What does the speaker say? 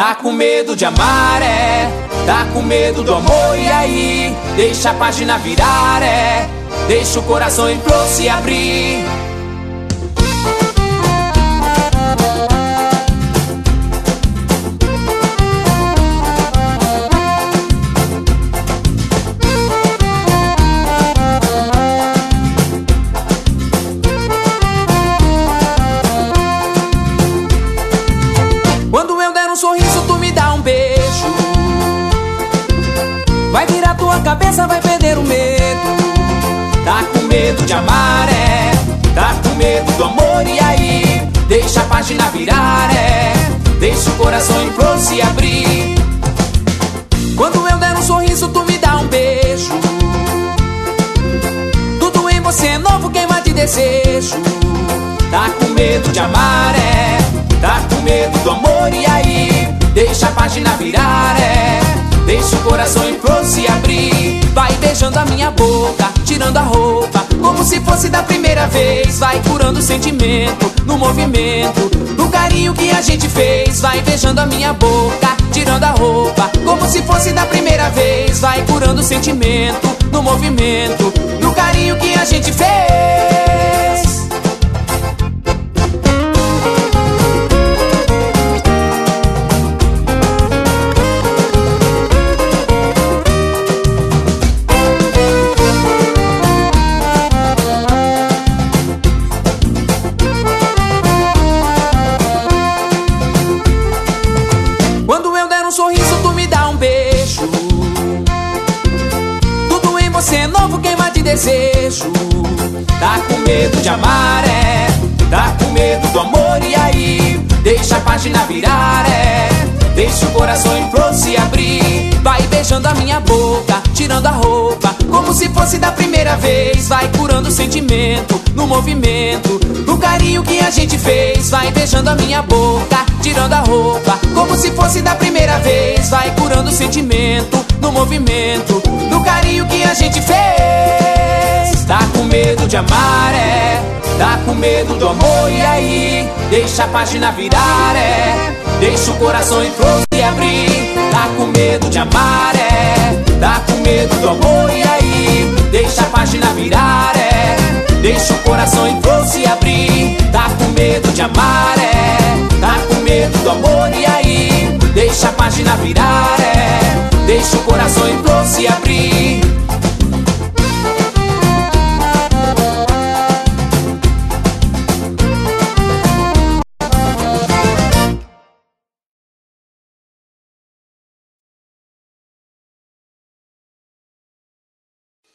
Tá com medo de amar, tá com medo do amor, e aí? Deixa a página virar, deixa o coração em flor se abrir. Quando eu der um sorriso, tu me dá um beijo. Vai virar tua cabeça, vai perder o medo. Tá com medo de amar, tá com medo do amor, e aí? Deixa a página virar, deixa o coração em flor se abrir. Quando eu der um sorriso, tu me dá um beijo. Tudo em você é novo, queima de desejo. Tá com medo de amar, tá com medo do amor, e aí? Deixa a página virar, deixa o coração em flor se abrir. Vai beijando a minha boca, tirando a roupa, como se fosse da primeira vez. Vai curando o sentimento, no movimento, no carinho que a gente fez. Vai beijando a minha boca, tirando a roupa, como se fosse da primeira vez. Vai curando o sentimento, no movimento, no carinho que a gente fez. Quando eu der um sorriso, tu me dá um beijo. Tudo em você é novo, queima de desejo. Tá com medo de amar, tá com medo do amor, e aí? Deixa a página virar, deixa o coração em flor se abrir. Vai beijando a minha boca, tirando a roupa, como se fosse da primeira vez. Vai curando o sentimento, no movimento, no carinho que a gente fez. Vai beijando a minha boca, tirando a roupa, como se fosse da primeira vez. Vai curando o sentimento, no movimento, no carinho que a gente fez. Tá com medo de amar, tá com medo do amor, e aí? Deixa a página virar, deixa o coração em flor se abrir. Tá com medo de amar, tá com medo do amor, e aí? Deixa a página virar, deixa o coração em flor se abrir. Tá com medo de amar, tá com medo do amor, e aí?